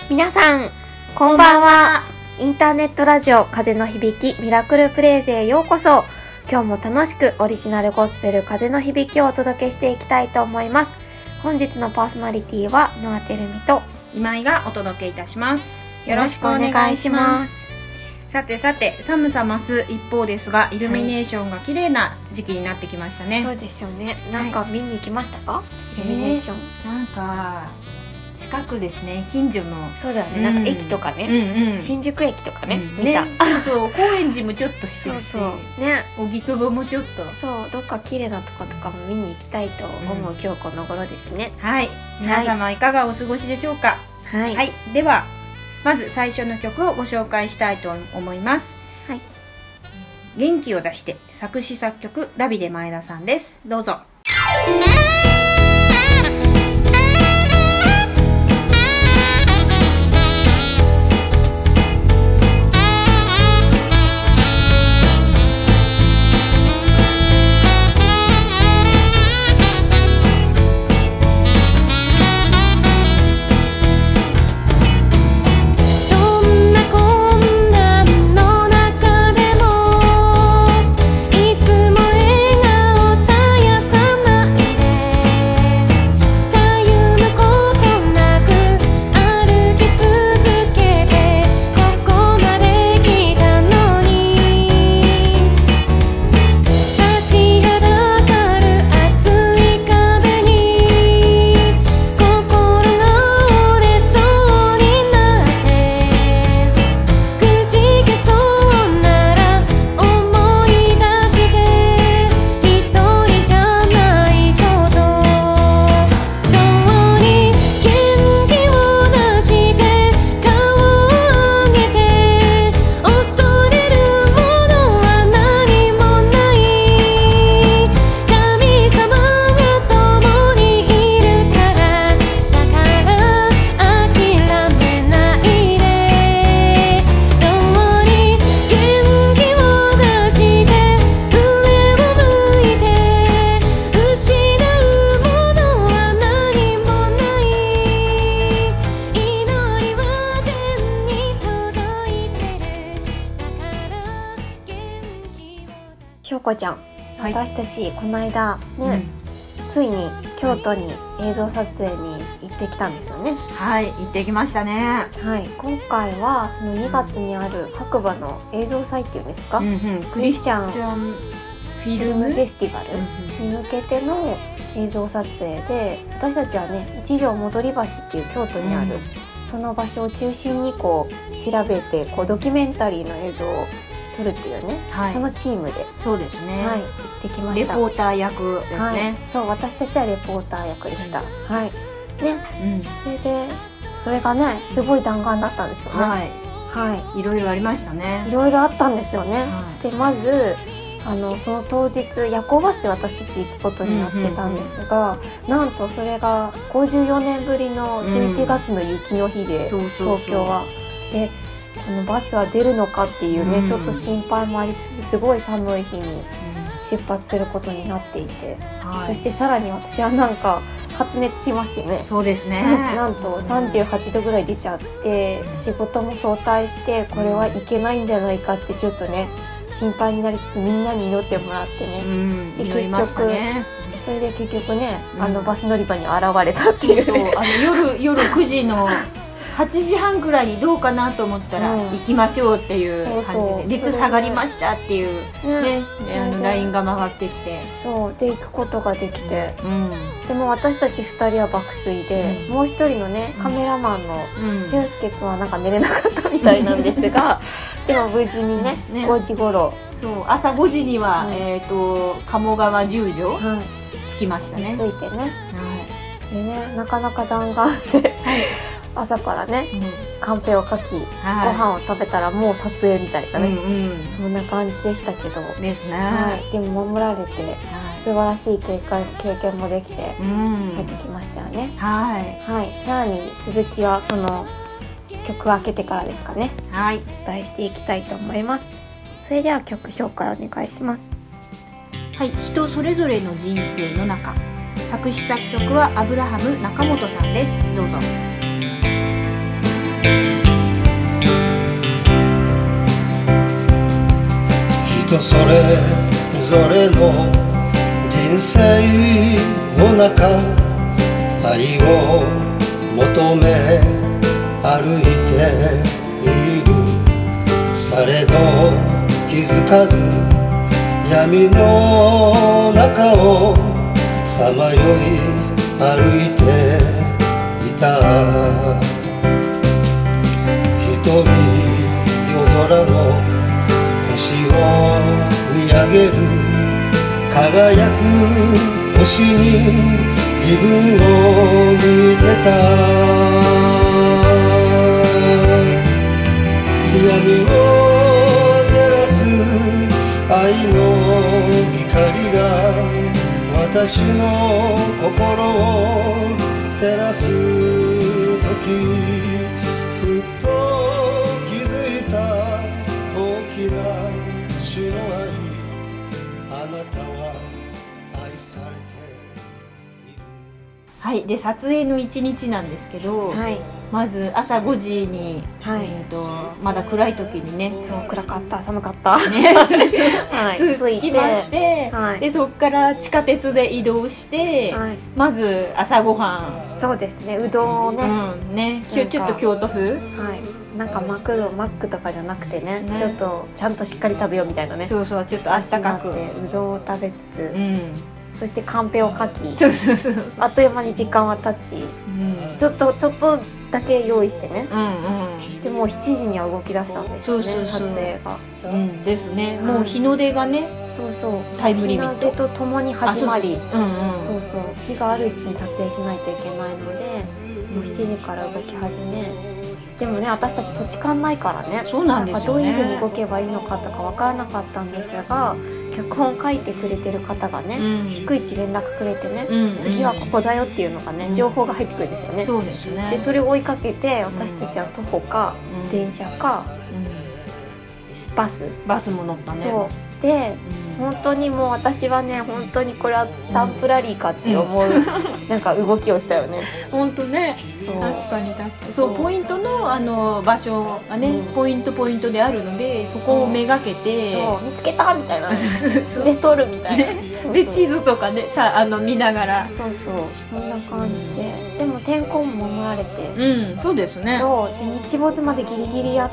皆さんこんばんは。インターネットラジオ風の響きミラクルプレイズへようこそ。今日も楽しくオリジナルゴスペル風の響きをお届けしていきたいと思います。本日のパーソナリティはノアテルミと今井がお届けいたします。 よろしくお願いします。 さて寒さ増す一方ですが、イルミネーションが綺麗な時期になってきましたね。 そうですよね。なんか見に行きましたか、イルミネーション。 なんか近くですね、近所の。 そうだよね、なんか駅とかね、新宿駅とかね、見た。 そう高円寺もちょっとしてるし、 そうね、 荻窪もちょっと、 そうどっか綺麗なとことかも見に行きたいと思う今日この頃ですね。 はい、皆様いかがお過ごしでしょうか。はい、ではまず最初の曲をご紹介したいと思います。はい、元気を出して作詞作曲ダビデ前田さんです。どうぞ。 しょうこちゃん、私たちこの間ね、ついに京都に映像撮影に行ってきたんですよね。 はい、行ってきましたね。 はい、今回はその2月にある白馬の映像祭っていうんですか、クリスチャンフィルムフェスティバルに向けての映像撮影で、私たちはね、一条戻橋っていう京都にある、その場所を中心にこう調べてこうドキュメンタリーの映像を撮るっていうね、そのチームで、 そうですね、 行ってきました。 レポーター役ですね。 そう私たちはレポーター役でした。はいね、それでそれがねすごい弾丸だったんですよね。 いろいろありましたね。 いろいろあったんですよね。でまずその当日夜行バスで私たち行くことになってたんですが、なんとそれが54年ぶりの11月の雪の日で、東京はでこのバスは出るのかっていうね、ちょっと心配もありつつ、すごい寒い日に出発することになっていて、そしてさらに私はなんか発熱しましてね。 そうですね、 なんと38度ぐらい出ちゃって、仕事も早退して、これはいけないんじゃないかってちょっとね心配になりつつ、みんなに祈ってもらってね、で結局それで結局ね、バス乗り場に現れたっていうね、 夜9時の8時半くらいにどうかなと思ったら、行きましょうっていう感じで、熱下がりましたっていうね、LINE が回ってきて、 そうで行くことができて、でも私たち2人は爆睡で、もう1人のねカメラマンの俊介くんはなんか寝れなかったみたいなんですが、でも無事にね5時頃、 そう朝5時には鴨川十条着きましたね。 着いてね、でね、なかなか弾丸で朝からね、カンペを書き、ご飯を食べたらもう撮影みたいなね、そんな感じでしたけどですね。 でも守られて、素晴らしい経験もできて入ってきましたよね。さらに続きはその曲明けてからですかね、お伝えしていきたいと思います。それでは曲紹介お願いします。 はい、人それぞれの人生の中、作詞作曲はアブラハム中本さんです。どうぞ。 人それぞれの人生の中、愛を求め歩いている。されど気づかず闇の中をさまよい歩いていた。一人夜空の星を見上げる、輝く星に自分を見てた。闇を照らす愛の光が私の心を照らす時、ふっと気づいた大きな主の愛、あなたは愛されている。 はい、で撮影の1日なんですけど、はい、まず朝5時に、はい、まだ暗い時にね、 そう暗かった、寒かったね、はい、着きまして、はい、でそこから地下鉄で移動して、はい、まず朝ごはん、 そうですね、うどんをね、 ね、ちょっと京都風、はい、 なんかマックとかじゃなくて ね、ちょっとちゃんとしっかり食べようみたいなね、 そうそう、ちょっとあったかくうどんを食べつつ、そしてカンペを書き、 そうあっという間に時間は経ち、ちょっとだけ用意してね、でもう7時には動き出したんですよね、撮影が。 ですね、もう日の出がね、タイムリミット日の出とともに始まり、日があるうちに撮影しないといけないので、もう7時から動き始め、でもね、私たち土地勘ないからね、 そうなんですよね、 どういうふうに動けばいいのかとか分からなかったんですが、脚本書いてくれてる方がね、逐一連絡くれてね、次はここだよっていうのがね、情報が入ってくるんですよね。 そうですね。 でそれを追いかけて、私たちは徒歩か、電車か、バスも乗ったね。 そうで、本当にもう私はね、本当にこれはスタンプラリーかって思う、なんか動きをしたよね。 本当ね、確かにそう、ポイントの場所がね、ポイントであるので、そこをめがけて、 見つけたみたいな、で撮るみたいな、 で地図とかね、見ながら、 そんな感じで、でも天候も守られて、 そうですね。 で日没までギリギリやって、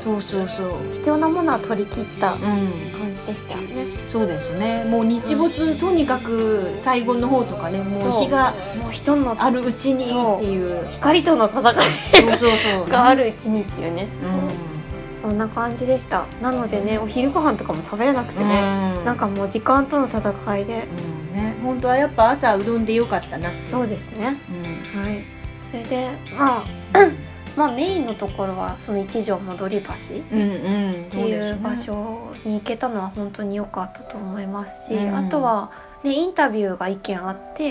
必要なものは取り切った感じでしたよね。 そうですね。もう日没、とにかく最後の方とかね、もう日が人のあるうちにっていう、 光との戦いがあるうちにっていうね、そんな感じでした。なのでね、お昼ご飯とかも食べれなくてね、なんかもう時間との戦いで、 本当はやっぱ朝うどんでよかったなって。 そうですね。はい。それでまあメインのところはその一条戻り橋っていう場所に行けたのは本当に良かったと思いますし、あとはね、インタビューが1件あって、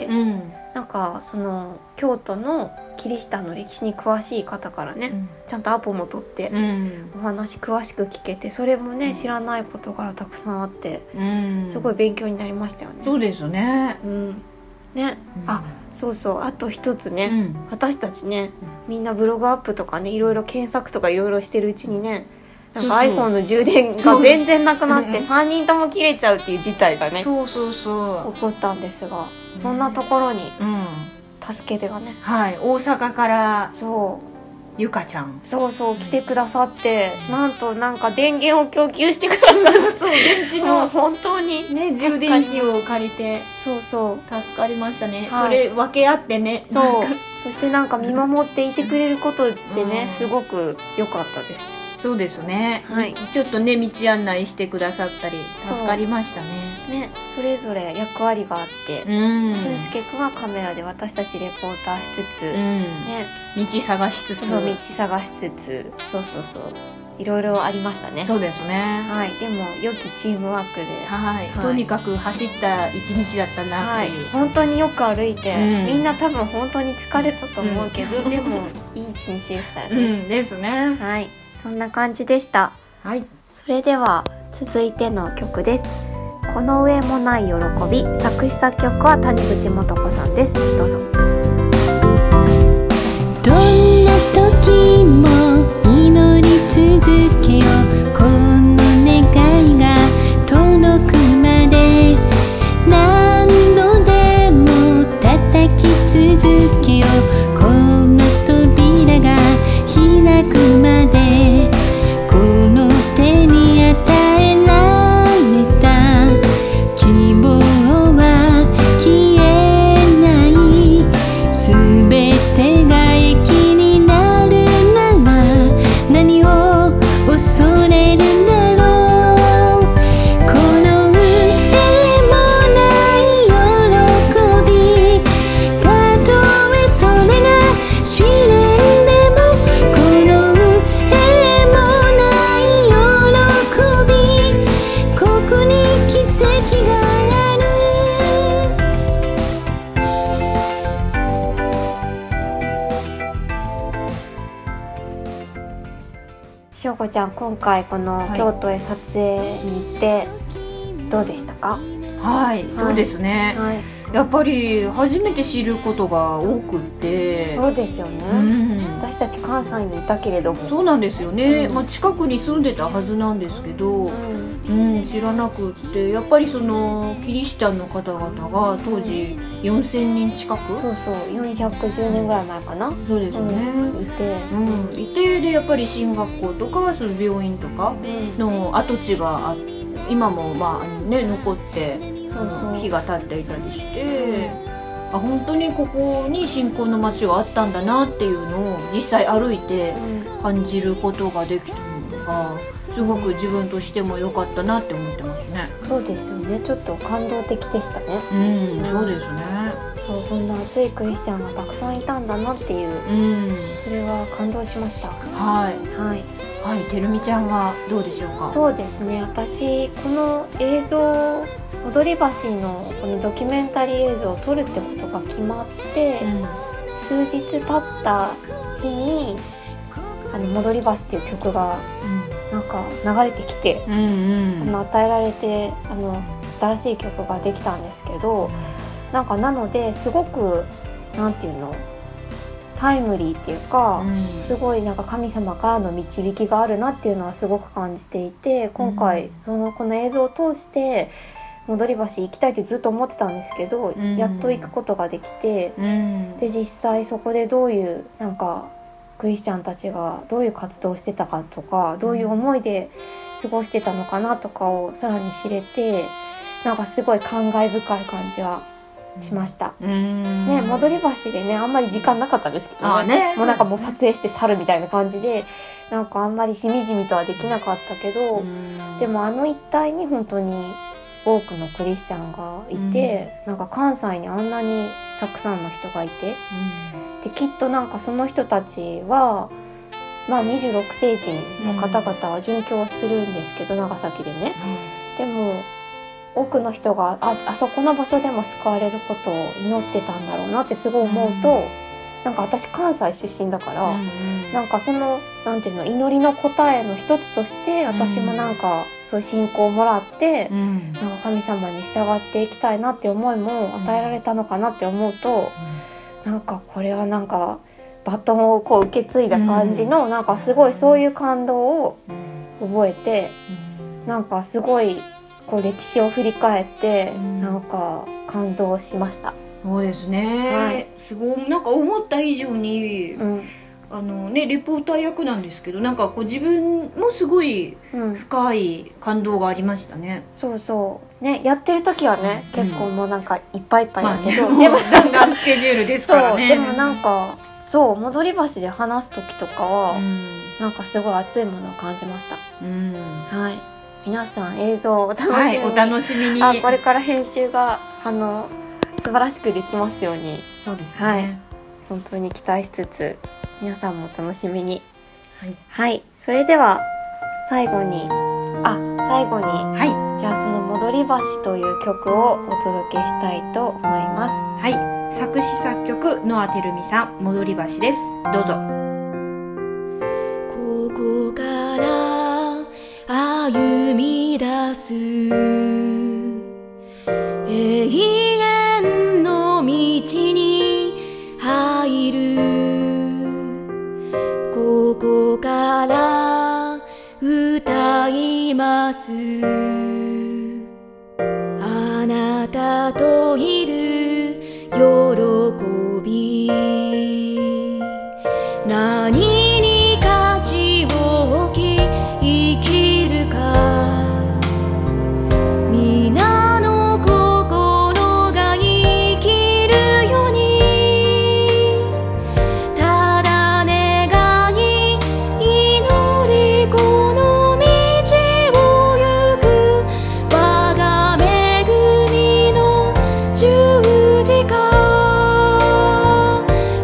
なんかその京都のキリシタンの歴史に詳しい方からね、ちゃんとアポも取って、お話詳しく聞けて、それもね、知らないことからたくさんあって、すごい勉強になりましたよね。 そうですね。 ね、あと一つね、私たちね、みんなブログアップとかね、いろいろ検索とかいろいろしてるうちにね、なんか iPhone の充電が全然なくなって3人とも切れちゃうっていう事態がね、起こったんですが、そんなところに助け手がね、 大阪からゆかちゃん来てくださって、なんか電源を供給してくださって、電池の本当にね、充電器を借りて、助かりましたね。それ分け合ってね、 そしてなんか見守っていてくれることでね、すごく良かったです。 そうですね、ちょっとね、道案内してくださったり助かりましたね。 それぞれ役割があって、俊介くんはカメラで、私たちレポーターしつつ、 道探しつつ、 いろいろありましたね。 そうですね。 でも良きチームワークで、 とにかく走った一日だったなっていう。 本当によく歩いて、みんな多分本当に疲れたと思うけど、でもいい一日でしたよね。 ですね。 そんな感じでした。それでは続いての曲です。この上もない喜び、作詞作曲は谷口素子さんです。どうぞ。 どんな時もしょうこちゃん、今回この京都へ撮影に行ってどうでしたか？ はい、そうですね、はい、やっぱり初めて知ることが多くって、 そうですよね、私たち関西にいたけれども。 そうなんですよね、近くに住んでたはずなんですけど、知らなくって、やっぱりそのキリシタンの方々が当時4000人近く、 そうそう、410年ぐらい前かな、 そうですね、いて、でやっぱり進学校とかその病院とかの跡地があって、今も残って木が立っていたりして、本当にここに信仰の街があったんだなっていうのを実際歩いて感じることができたのがすごく自分としても良かったなって思ってますね。 そうですよね、ちょっと感動的でしたね。 そうですね。 そう、そんな熱いクリスチャンがたくさんいたんだなっていう、それは感動しました。 てるみちゃんはどうでしょうか？ そうですね、私この映像、踊り橋のこのドキュメンタリー映像を撮るってことが決まって、数日経った日に戻り橋っていう曲がなんか流れてきて、与えられて新しい曲ができたんですけど、なのですごくなんていうの、タイムリーっていうか、すごい神様からの導きがあるなっていうのはすごく感じていて、今回この映像を通して戻り橋行きたいってずっと思ってたんですけど、やっと行くことができて、で実際そこでどういうクリスチャンたちがどういう活動をしてたかとか、どういう思いで過ごしてたのかなとかをさらに知れて、すごい感慨深い感じはしました。戻り橋でね、あんまり時間なかったんですけどね、もうもう撮影して去るみたいな感じで、あんまりしみじみとはできなかったけど、でも一帯に本当に多くのクリスチャンがいて、関西にあんなにたくさんの人がいて、できっとその人たちは26世紀の方々は殉教するんですけど、長崎でね、でも多くの人があそこの場所でも救われることを祈ってたんだろうなってすごい思うと、私関西出身だから、そのなんていうの、祈りの答えの一つとして私もそういう信仰をもらって、神様に従っていきたいなって思いも与えられたのかなって思うと、これはバトンをこう受け継いだ感じの、すごいそういう感動を覚えて、すごいこう歴史を振り返って感動しました。 そうですね、すごい思った以上に、レポーター役なんですけど、こう自分もすごい深い感動がありましたね。 そうそうね、やってる時はね、結構もういっぱいいっぱいだけど、 でもガンスケジュールですからね。 そう、でもそう戻り橋で話す時とかは、すごい熱いものを感じました。皆さん映像をお楽しみに、 お楽しみに。 これから編集が素晴らしくできますように。 そうですね、 本当に期待しつつ、皆さんもお楽しみに。それでは最後に、じゃあその戻り橋という曲をお届けしたいと思います。 作詞作曲ノアてるみさん、戻り橋です。どうぞ。 ここから歩み出す永遠の道に入る、ここから歌います、あなたといる喜び、何に価値を置き生きるか、皆の心が生きるように、ただ願い祈りこの道を行く、我が恵みの十字架、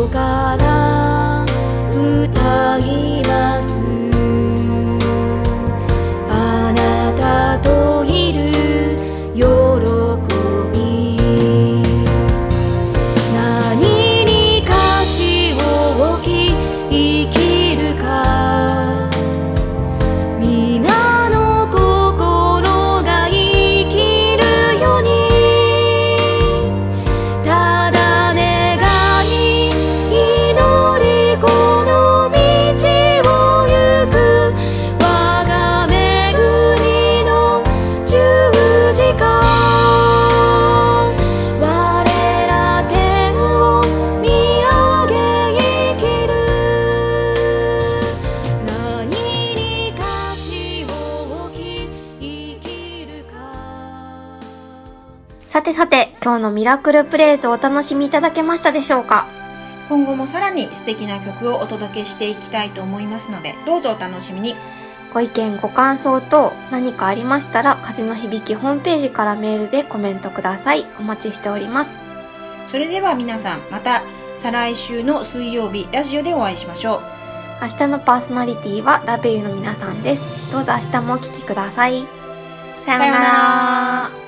心から歌います。あなたといる喜び、何に価値を置き生きるか、皆の心が生きるように、ただ願い祈りこの道を行く、我が恵みの十字架、我ら天を見上げ生きる、何に価値を置き生きるか。 さてさて、今日のミラクルプレイズをお楽しみいただけましたでしょうか。 今後もさらに素敵な曲をお届けしていきたいと思いますので、どうぞお楽しみに。 ご意見ご感想等何かありましたら、風の響きホームページからメールでコメントください。お待ちしております。 それでは皆さん、また再来週の水曜日ラジオでお会いしましょう。 明日のパーソナリティはラベユの皆さんです。どうぞ明日もお聴きください。さようなら。